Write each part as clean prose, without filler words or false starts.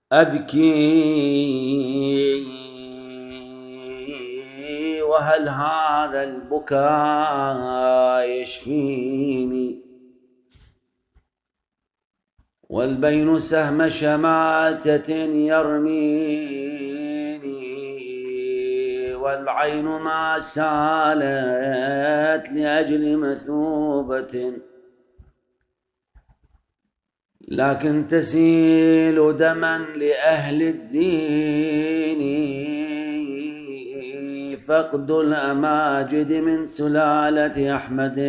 أبكي وهل هذا البكاء يشفيني؟ والبين سهم شماتة يرميني، والعين ما سالت لأجل مثوبة، لكن تسيل دما لأهل الدين. فقد الأماجد من سلالة أحمد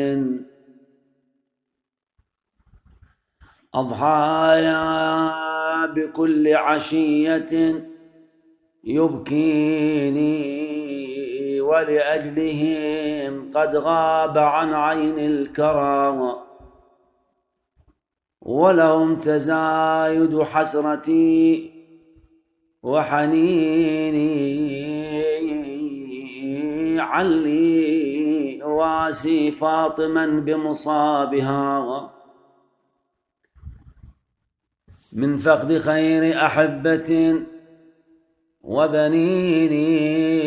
أضحايا بكل عشية يبكيني، ولأجلهم قد غاب عن عين الكرى، ولهم تزايد حسرتي وحنيني. علي واسي فاطما بمصابها من فقد خير أحبة وبنيني،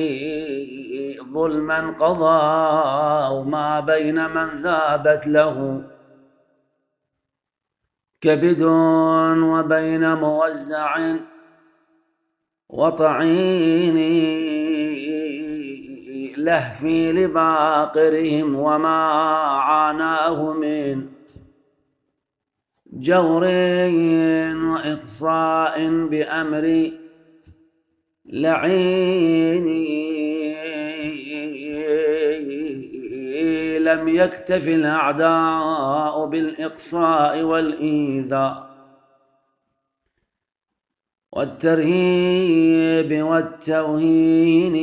ظلما قضى ما بين من ذابت له كبد، وبين موزع وطعيني. لهفي لباقرهم وما عاناه من جور وإقصاء بأمر لعيني. لم يكتف الأعداء بالإقصاء والإيذاء والترهيب والتوهين،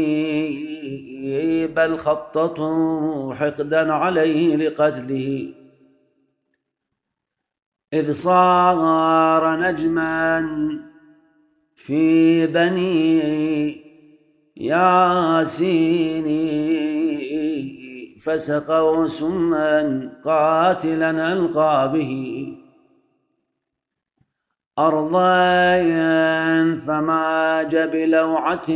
بل خططوا حقدا عليه لقتله، إذ صار نجما في بني ياسين. فسقوا سما قاتلا ألقى به أرضا، فماج بلوعة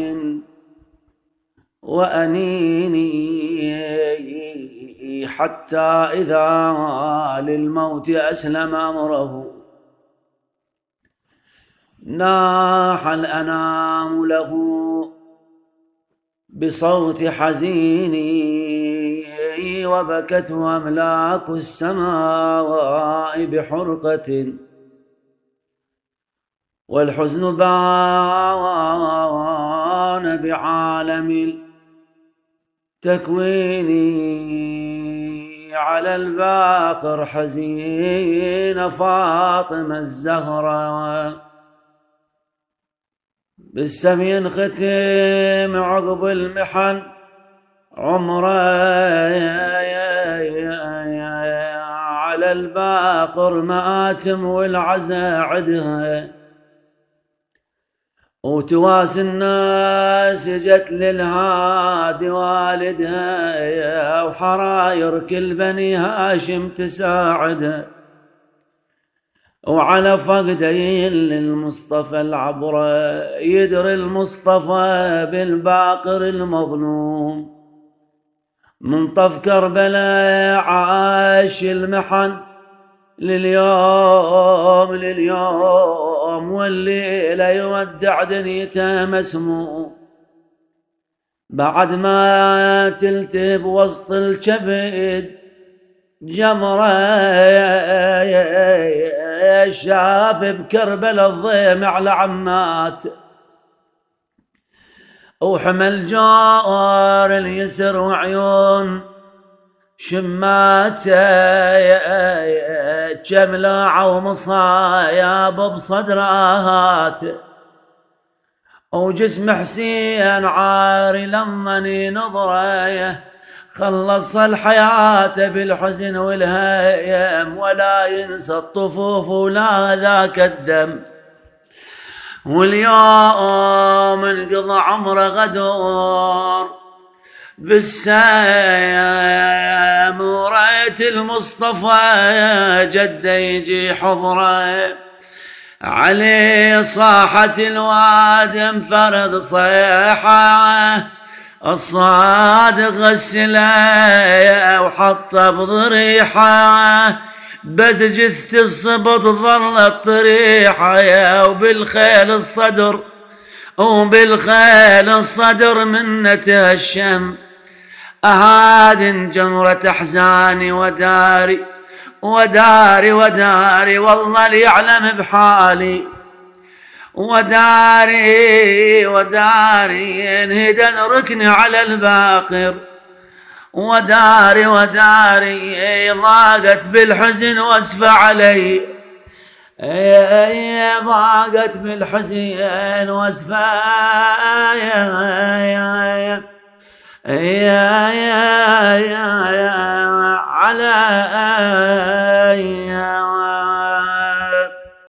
وأنيني، حتى إذا للموت أسلم أمره ناح الأنام له بصوت حزين، وبكته أملاك السماء بحرقة، والحزن بان بعالم التكوين. على الباقر حزين فاطمة الزهراء بالسمين ختم عقب المحن عمره، على الباقر مآتم والعزا عدها، وتواسي الناس جت للهادي والدها، وحراير كل بني هاشم تساعدها، وعلى فقدين للمصطفى العبرة يدري المصطفى بالباقر المظلوم. من طف كربلاء عاش المحن لليوم والليلة يودع دنيته مسموم، بعد ما تلتهب وسط الكبد جمرة، شاف بكربلاء الضيم على عمات، وحمل جار اليسر وعيون شماته، جملاعة ومصايب بصدرات، وجسم حسين عاري لمني نظره، خلص الحياة بالحزن والهيم، ولا ينسى الطفوف ولا ذاك الدم. واليوم انقضى عمره غدور بالسيم، ورأيت المصطفى جده يجي حضره، عليه صاحت الواد انفرد صيحة، الصادق غسله وحطه بضريحة، بس جث الصبط ظلت طريحة، وبالخيل الصدر منه تهشم. أهاد جمرة أحزاني وداري والله ليعلم بحالي، وداري انهدن ركني على الباقر، وداري ضاقت بالحزن واسفى علي، ضاقت بالحزن واسفى علي.